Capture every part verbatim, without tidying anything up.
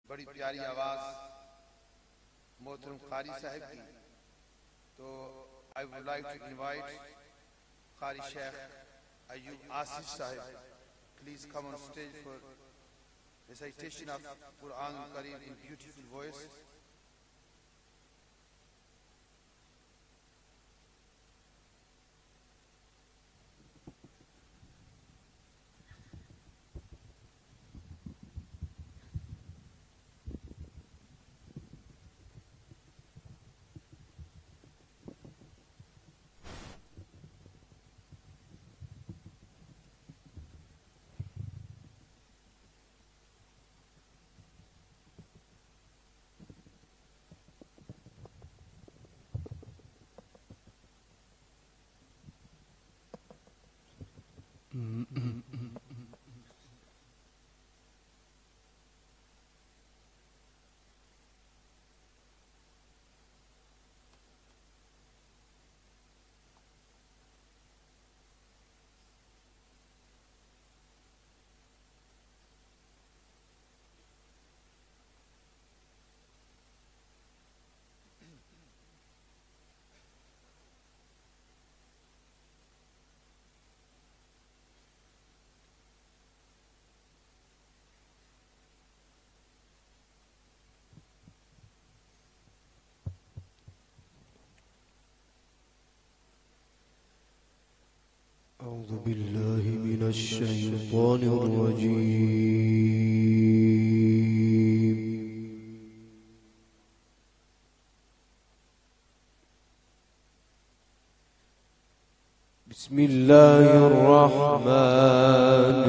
बड़ी प्यारी आवाज मोहतरम कारी साहब की। तो I would like to invite Qari Sheikh Ayub Asif साहब, please come on stage for recitation of Quran Kareem in beautiful voice. أعوذ بالله من الشيطان الرجيم. بسم الله الرحمن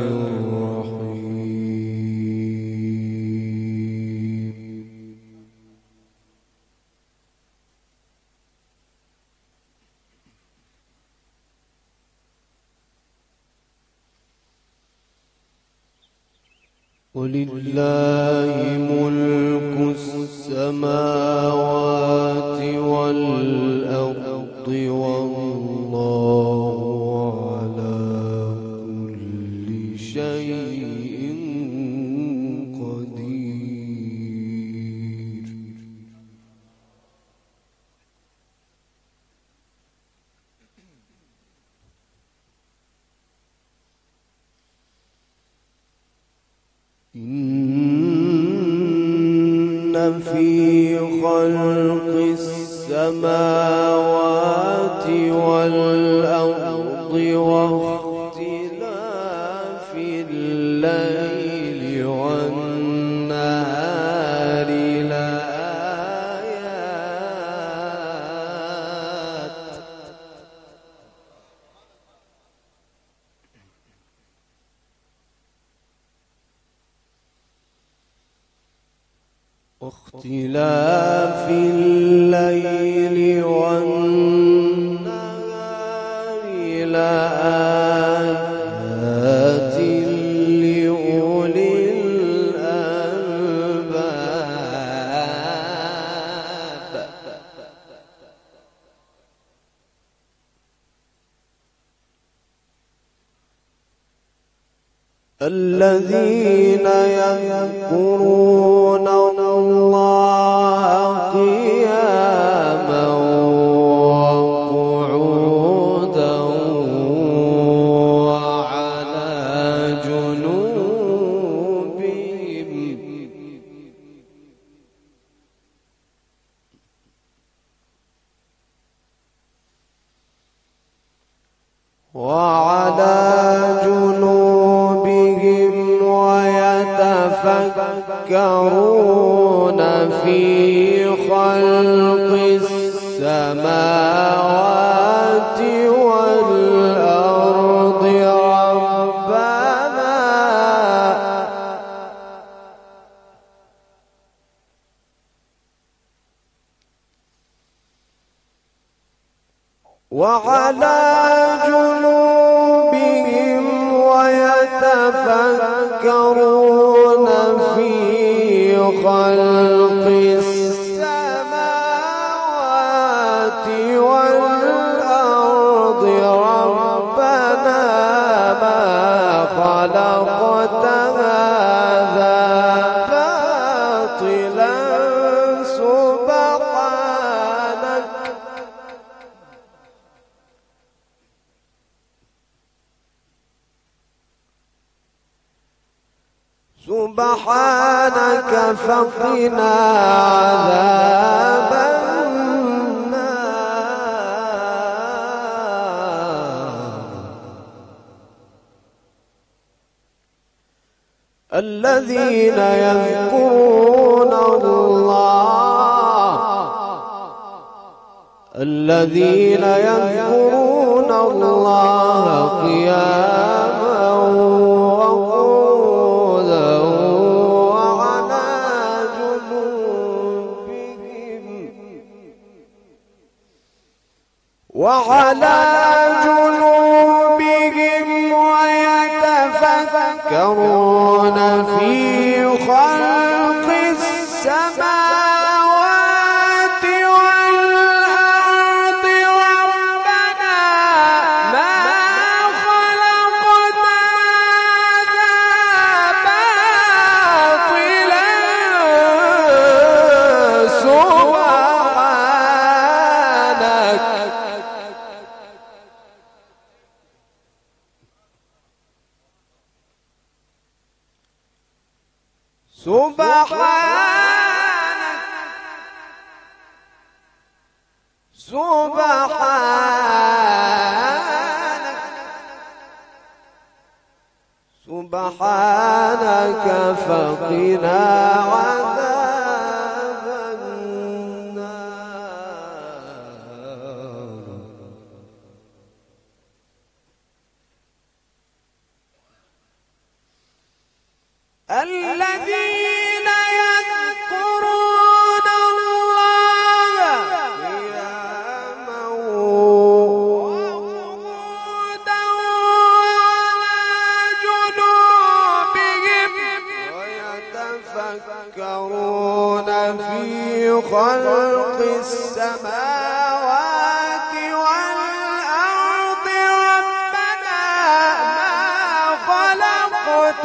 الرحيم. ولله ملك السماوات والأرض والله على كل شيء قدير. إن في خلق السماوات والأرض واختلاف الليل والنهار لآيات واختلاف الليل والنهار لآيات لأولي الألباب. الذين يذكرون الله قياما وقعودا وعلى جنوبهم وعلى جنوبهم ويتفكرون في خلق السماوات والأرض ربنا وعلى جنوبهم ويتفكرون في خلق السماوات والأرض ربنا ما خلقت هذا باطلا سبحانك فقنا عذاب الذين يذكرون الله الذين يذكرون الله قياما وقعودا وعلى جنوبهم وعلى جنوبهم ويتفكرون في خلق السماوات والأرض ربنا ما خلقت هذا باطلا سبحانك سبحانك سبحانك فقنا عذاب النار الذين يذكرون الله قياما وقعودا وعلى جنوبهم ويتفكرون في خلق السماوات والأرض ربنا ما خلقت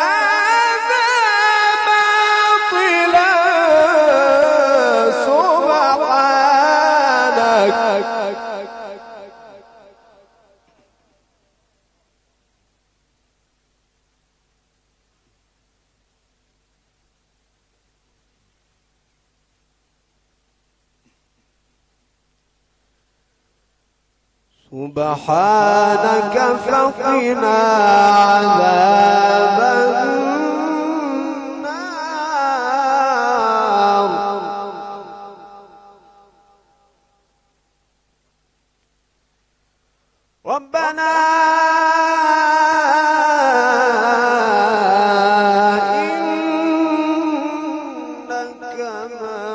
سبحانك فقنا عذاب النار ربنا إنك من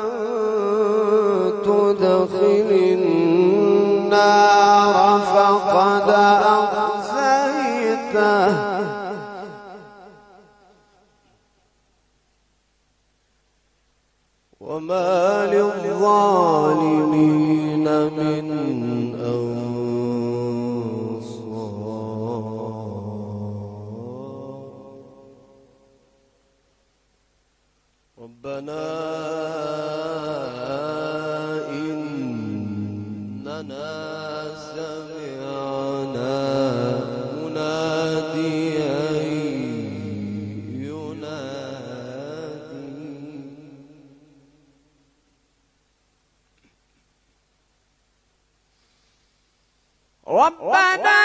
تدخل النار فقد أخزيته وما للظالمين من أنصار ربنا إننا سمعنا مناديا ينادي ربنا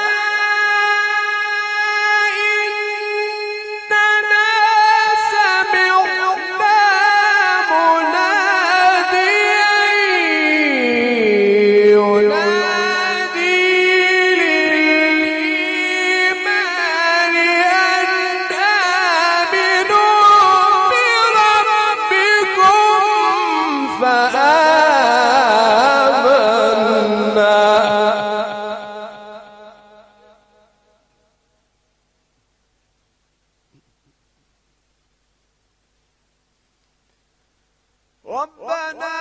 إننا سمعنا مناديا ينادي للإيمان أن آمنوا بربكم فآمنا ربنا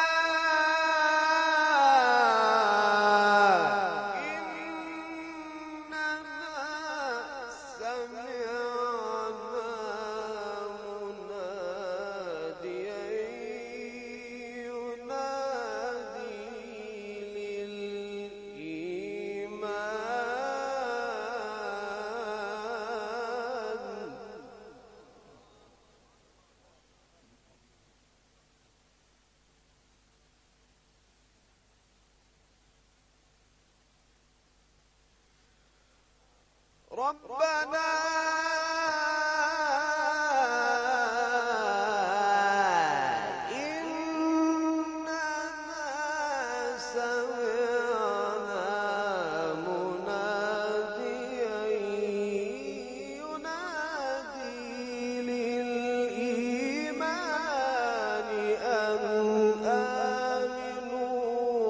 إننا سمعنا مناديا ينادي للإيمان ربنا إننا سمعنا مناديا ينادي للإيمان أن آمنوا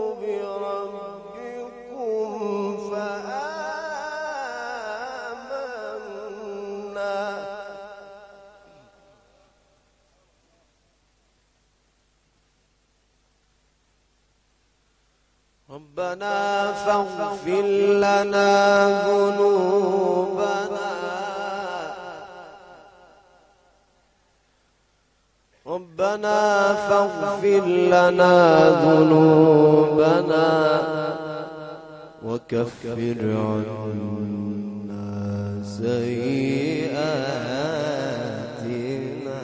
بربكم فآمنا. ربنا فاغفر لنا ذنوبنا ربنا فاغفر لنا ذنوبنا وكفر عنا سيئاتنا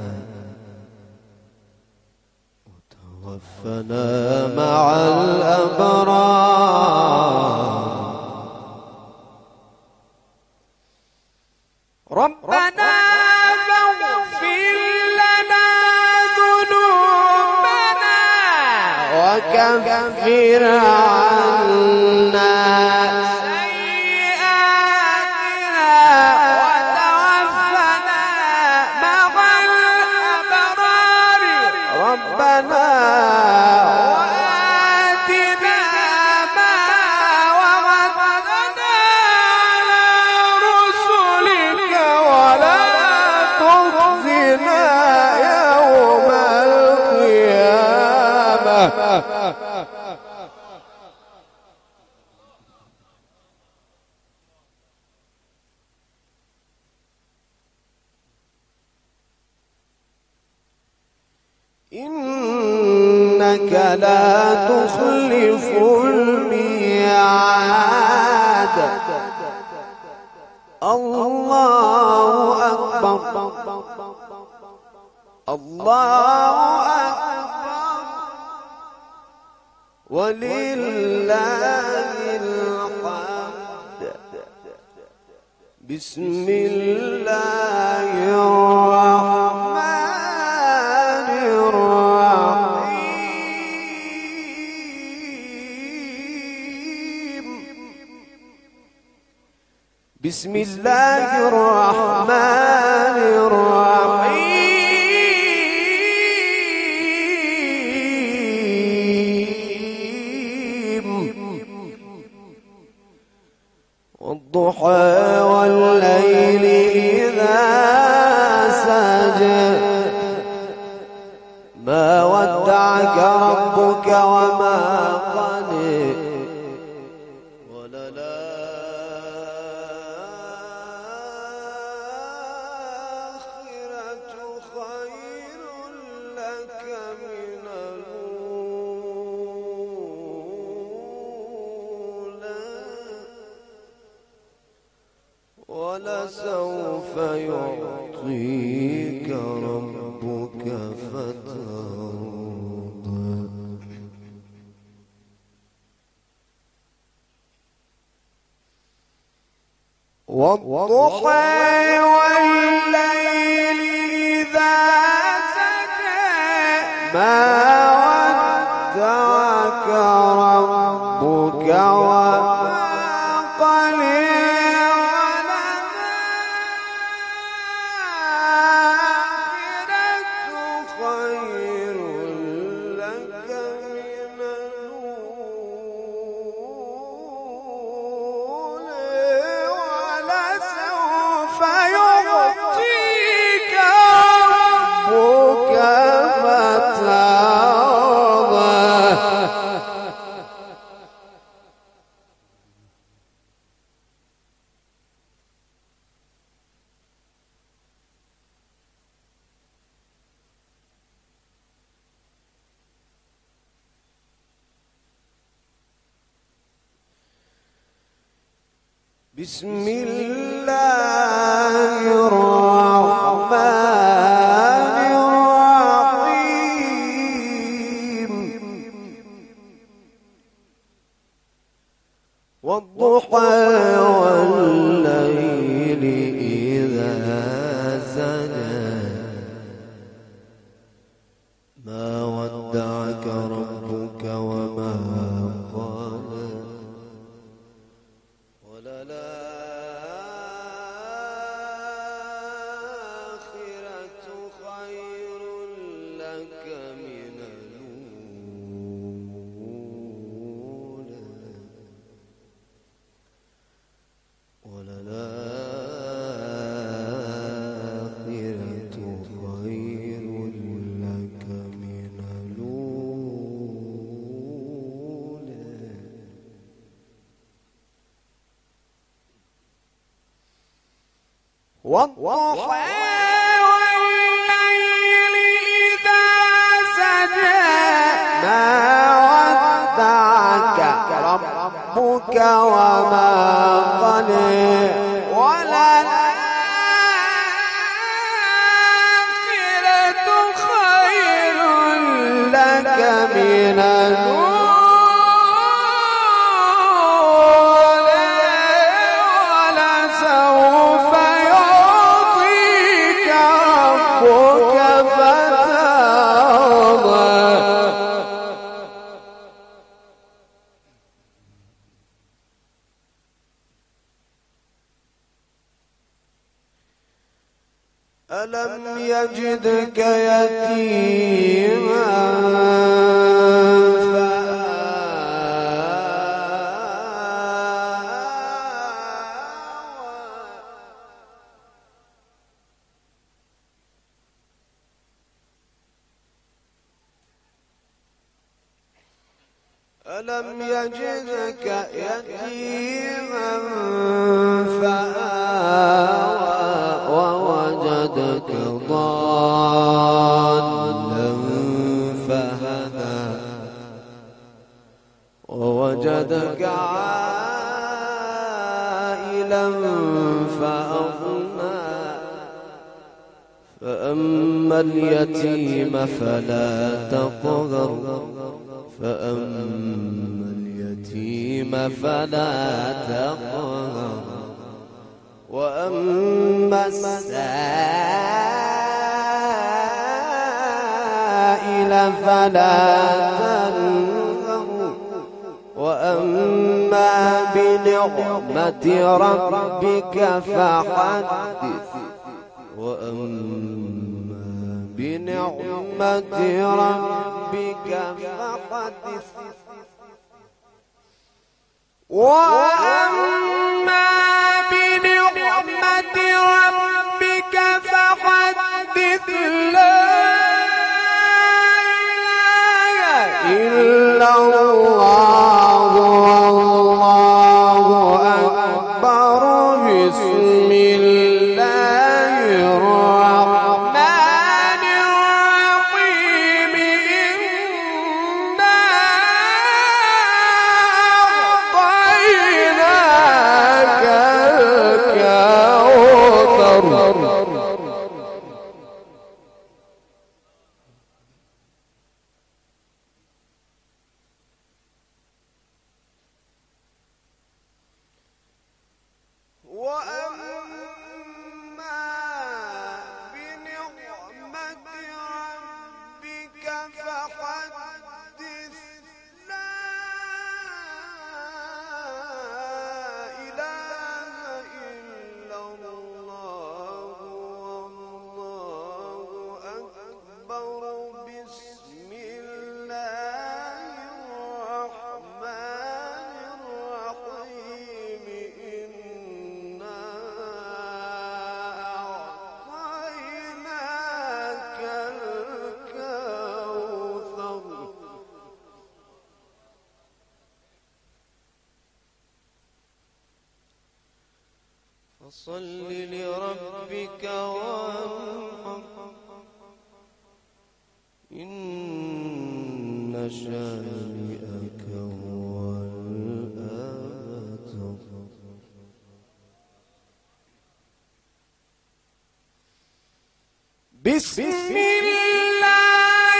وتوفنا مع الأبرار. ربنا فاغفر لنا ذنوبنا وكفر عنا سيئاتنا وتوفنا مع الأبرار. ربنا وآتنا ما وعدتنا على رسلك ولا تخزنا يوم القيامة. إنك لا تخلف الميعاد. الله أكبر الله أكبر ولله الحمد. بسم الله الرحمن الرحيم. بسم الله الرحمن الرحيم. والضحى والليل إذا سجى ما ودعك ربك وما قلى وللآخرة خير لك من الأولى ولسوف يعطيك ربك فترضى. والضحى والليل إذا سجى ما ودعك ربك وما قلى وللآخرة خير لك من الأولى ولسوف يعطيك ربك فترضى. بسم الله الرحمن الرحيم. والضحى والليل ما ودعك ربك وما قلى وللآخرة خير لك من الأولى وللآخرة خير لك من الأولى والضحى والليل إذا سجى ما ودعك ربك وما قلى وللآخرة خير لك من الأولى ولسوف يعطيك ربك فترضى ألم يجدك يتيما ألم يجدك يتيما فآوى ووجدك ضالا فهدى ووجدك عائلا فأغنى فأما اليتيم فلا تقهر فأما اليتيم فلا تقهر وأما السائل فلا تنهر وأما بنعمة ربك فحدث وأما بنعمة ربك فحدث وأما بنعمة ربك فحدث لا إله إلا الله والله أكبر بسم الله الرحمن الرحيم إنا أعطيناك الكوثر وأما بنعمة ربك فحدث لا إله إلا الله والله أكبر بسم الله الرحمن الرحيم إنا أعطيناك الكوثر فصل لربك وانحر إن شانئك هو الأبتر بسم الله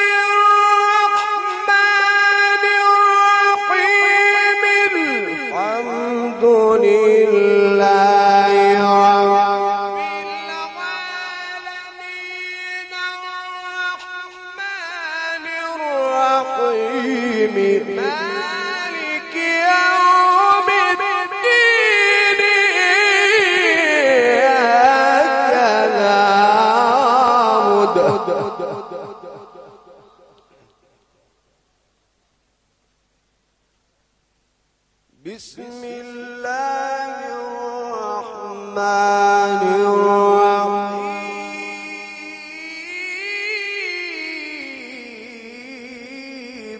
الرحمن الرحيم الحمد لله رب العالمين الرحمن مالك يوم الدين إياك نعبد بسم الله الرحمن الرحيم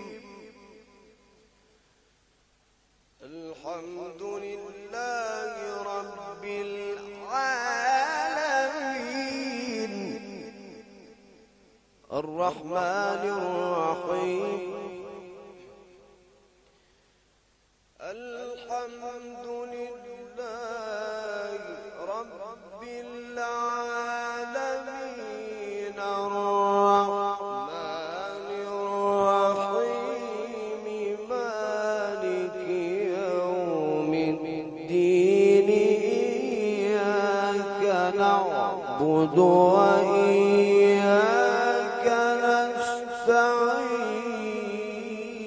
الحمد لله رب العالمين الرحمن الرحيم الحمد لله رب العالمين الرحمن الرحيم مالك يوم الدين إياك نعبد وإياك نستعين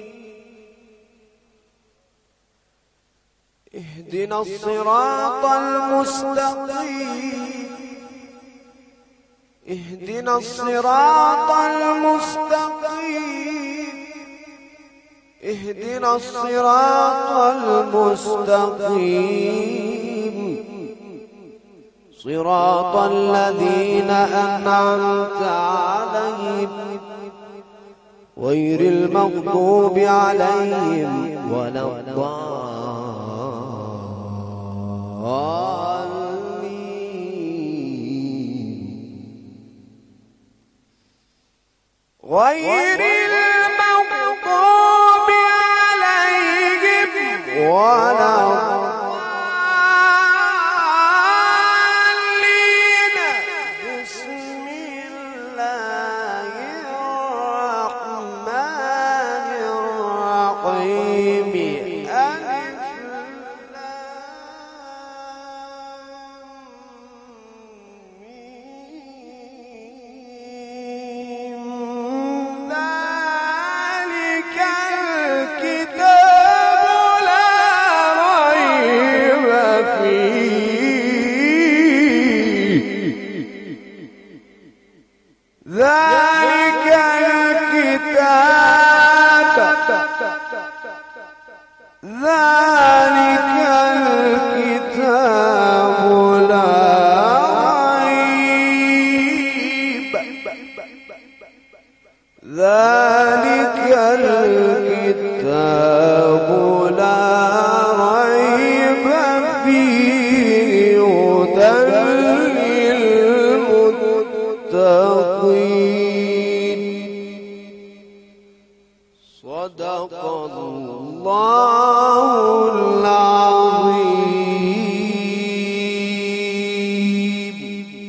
اهدنا الصراط المستقيم اهدنا الصراط المستقيم اهدنا الصراط المستقيم صراط الذين أنعمت عليهم غير المغضوب عليهم ولا الضالين غير المغضوب عليهم ولا الضالين بسم الله الرحمن الرحيم ألف لام ميم ذلك الكتاب لا ريب فيه ذلك الكتاب ذلك الكتاب لا ريب ذلك الكتاب لا ريب فيه هدى للمتقين صدق الله العظيم.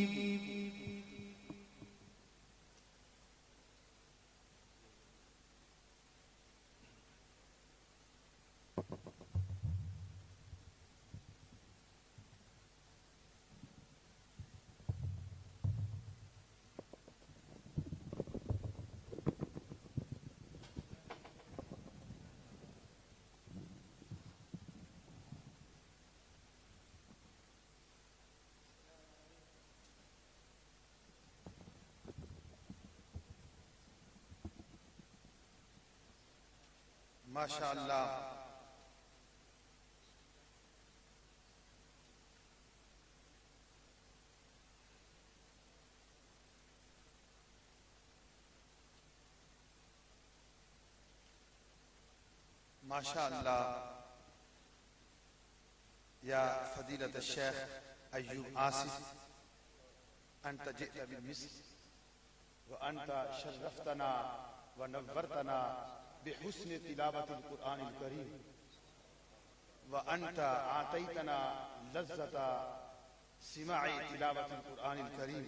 माशा अल्लाह माशा अल्लाह या फदीलत शेख अय्यूब आसिफ अंत जित बिमिस्र व अंत शर्रफ्तना व नव्वरतना बिहुस्न तिलावत कुरान करीम व अंत आतैतना लज्जता सिमाई तिलावत कुरान करीम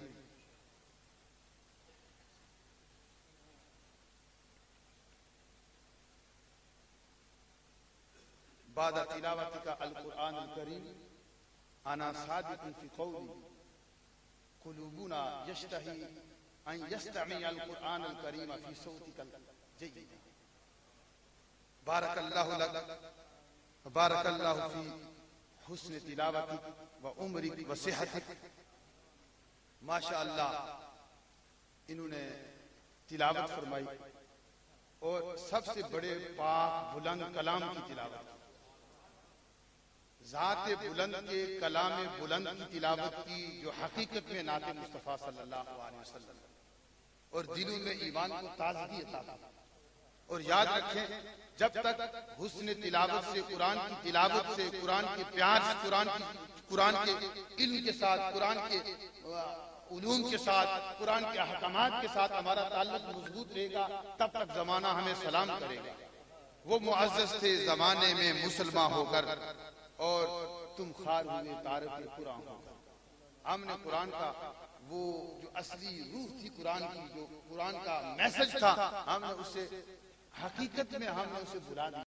बाद तिलावतिका अल कुरान करीम अना सादिकुन फी कौली कुलूबुना यश्तही अन यस्तमी अल कुरान करीम फी सौतिकल जय्यिद बारकल्लाहु लक बारकल्लाहु फी हुस्न तिलावतिक व उम्रिक व सेहतिक। माशाअल्लाह, इन्होंने तिलावत फरमाई और सबसे बड़े पाक बुलंद कलाम की तिलावत, ज़ाते बुलंद के कलाम बुलंद की तिलावत की, जो हकीकत में नाते मुस्तफ़ा सल्लल्लाहु अलैहि वसल्लम और दिलों में ईमान को ताज़गी अता की। और याद रखें, जब तक हुस्न तिलावत से, कुरान की तिलावत से, कुरान के प्यार से, कुरान की कुरान के इल्म के साथ, कुरान के उलूम के साथ, कुरान के अहकामात के साथ हमारा ताल्लुक मजबूत रहेगा, तब तक जमाना हमें सलाम करेगा। वो मुअज़्ज़ज़ थे जमाने में मुसलमान होकर, और तुम खार हुए तारक कुरान होकर। हमने कुरान का वो जो असली रूह थी, कुरान की जो कुरान का मैसेज था, हमने उसे हकीकत में हमने उसे भुला दिया।